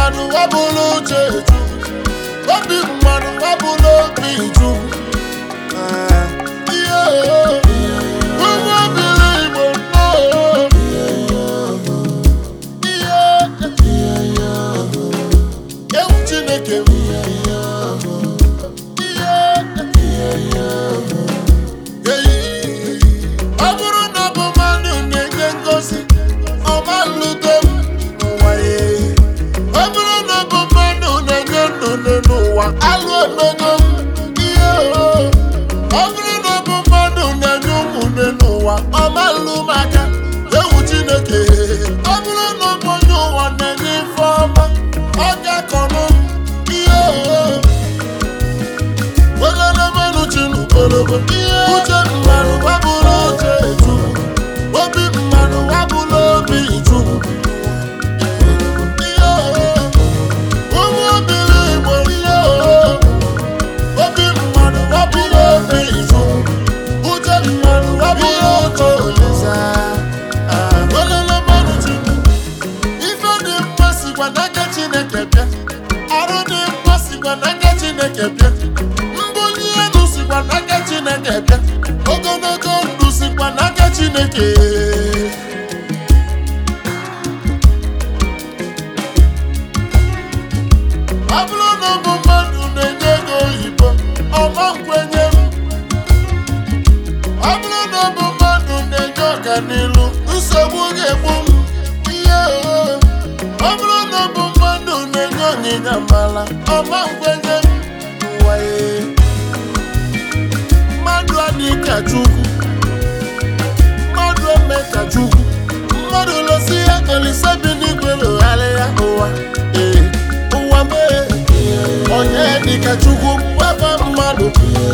mmanụ wabụlụ uche Chukwu. Obi mmanụ wabụlụ obi Chukwu. Ụmụ obili Igbo ewu Chineke ọ bụrụ na ọ bụ mmadụ na-enye ngozi ọma nludo m n'ụwa ya. Ọ bụrụ na ọ bụ mmadụ na-enye nnụnụ n'ụwa alụ emego m. Ọ bụrụ na ọ bụ mmadụ na-enye ụmụnne n'ụwa ọma nlu m aka ewu Chineke. Ọ bụrụ na ọ bụ onye ụwa na-enye ife ọma ọ ga-akọnụ m. Uche mmanụ wabụlụ uche Chukwu. Obi mmanụ wabụlụ obi Chukwu. Ụmụ obili Igbo obi mmanụ wabụlụ obi Chukwu. Uche mmanụ wabụlụ uche Olisa. Welele mmanụ Chukwu. Ife dị mma sikwa n'aka Chineke bịa. Arụ dị mma sikwa n'aka Chineke bịa. Mbunye elu sikwa n'aka Chineke bịa. Ogologo ndụ sikwa n'aka Chineke. Ọ bụrụ na ọ bụ mmadụ na-enye ego oyibo ọma nkwenye m. Ọ bụrụ na ọ bụ mmadụ na-enye ọganilu nsogbu ga-egbu m. Ọ bụrụ na ọ bụ mmadụ na-enye onyinye amala ọma nkwenye m. Mmadụ adịghị ka Chukwu. Mmadụ eme ka Chukwu. Mmadụ losi ya Olisa bi n'igwe lụgharịa ụwa. Ụwa mee onye dị ka Chukwu weba mmadụ.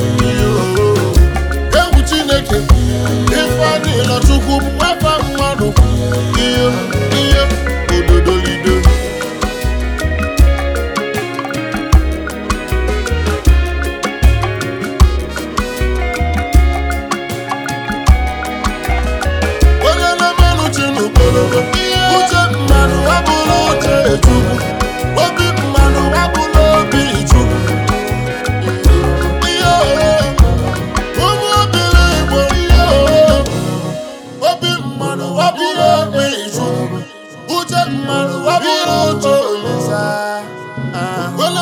Ewu Chineke ife adịghị Chukwu weba mmadụ. Ihe ododolido. Uche mmanụ wabụlụ uche Chukwu. Obi mmanụ wabụlụ obi Chukwu. Ụmụ obili Igbo obi mmanụ wabụlụ obi Chukwu. Uche mmanụ wabụlụ uche Olisa.